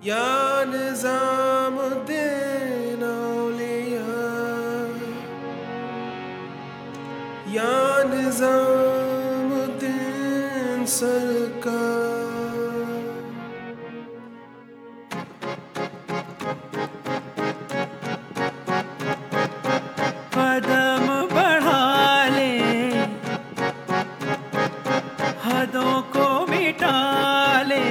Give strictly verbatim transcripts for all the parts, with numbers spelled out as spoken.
या निज़ामुद्दीन औलिया, या निज़ामुद्दीन सरकार। कदम बढ़ा ले, हदों को मिटा ले,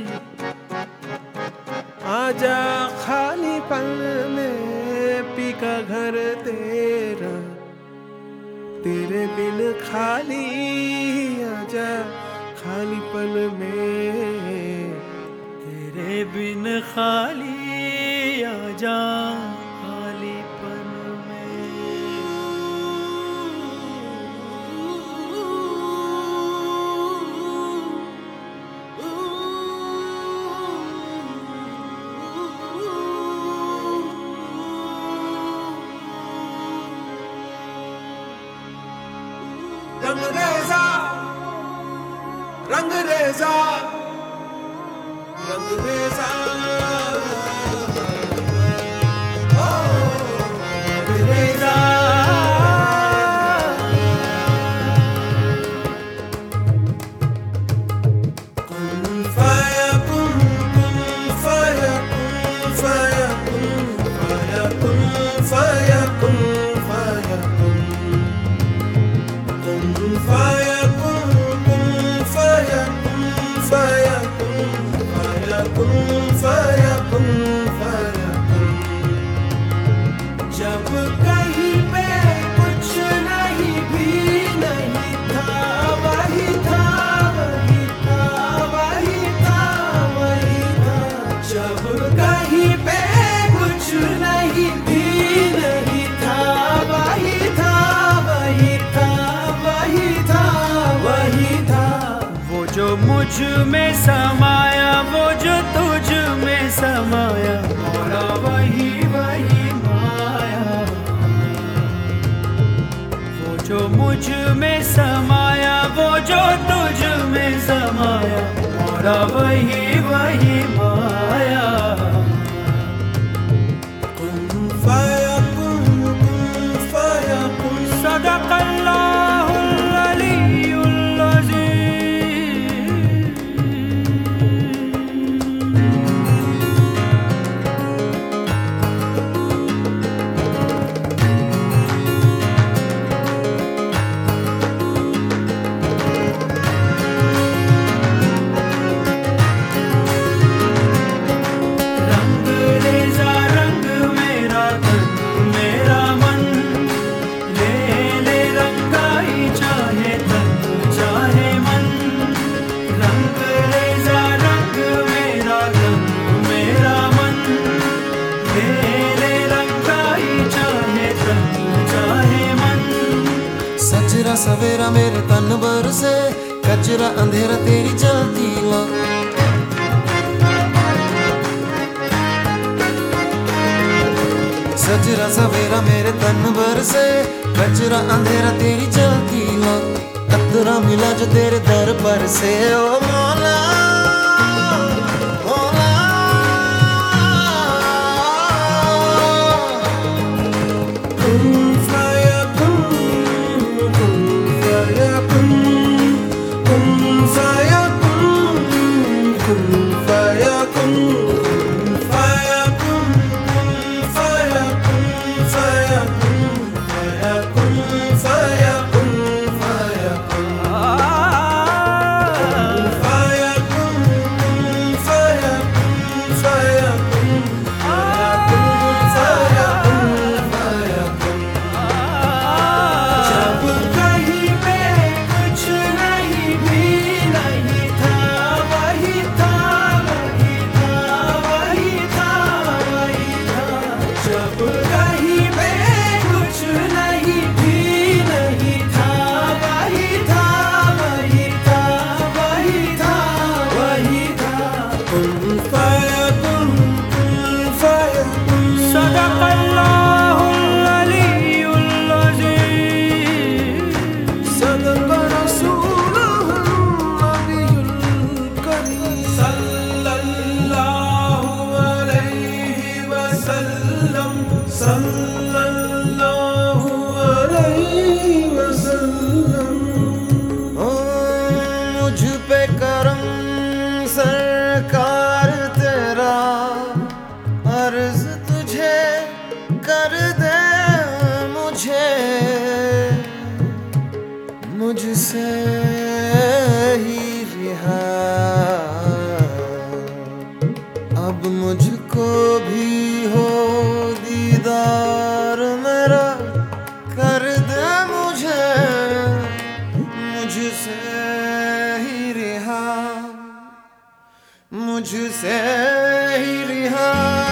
आजा खाली पल में पी का घर तेरा, तेरे बिन खाली आजा खाली पल में, तेरे बिन खाली आजा खाली पल में। रंग रेजा रंग रेजा रंग रेजा ओ रंग रेजा। कुन फयकुन कुन फयकुन फयकुन फयकुन फयकुन फयकुन कुन फयकुन कुन फयकुन फयकुन फयकुन फयकुन फयकुन। जब कहीं पे कुछ नहीं भी नहीं था, वही था वही था वही था वही था। जब कहीं पे कुछ नहीं भी नहीं था, वही था वही था वही था वही था। वो जो मुझ में समाया, वो जो तुझ में समाया, मौला वही वही माया। वो जो मुझ में समाया, वो जो तुझ में समाया, मौला वही वही माया। कुन फयकुन कुन फयकुन। सदक़ल्लाहुल अलीयुल अज़ीम। रंग रेज़ा रंग मेरा तन मेरा मन, ले ले रंगाई चाहे तन चाहे मन। रंग रेज़ा रंग मेरा तन मेरा मन, ले ले रंगाई चाहे तन चाहे मन। सजरा सवेरा मेरे तन बरसे, कचरा अंधेरा तेरी जलती ला। सजरा सवेरा मेरे तन बरसे, कचरा अंधेरा तेरी जलती ला। कतरा मिला जो तेरे दर पर से, ओ मौला मौला। कुन फयकुन कुन फयकुन कुन फयकुन कुन फयकुन कुन फयकुन कुन फयकुन फयकुन फयकुन फयकुन फयकुन। सल्लल्लाहु अलैहि वसल्लम। ओ मुझ पे करम सरकार तेरा, अर्ज तुझे कर दे मुझे, मुझसे ही रिहा अब मुझको भी हो दीदार मेरा, कर दे मुझे, मुझसे ही रिहा, मुझसे ही रिहा।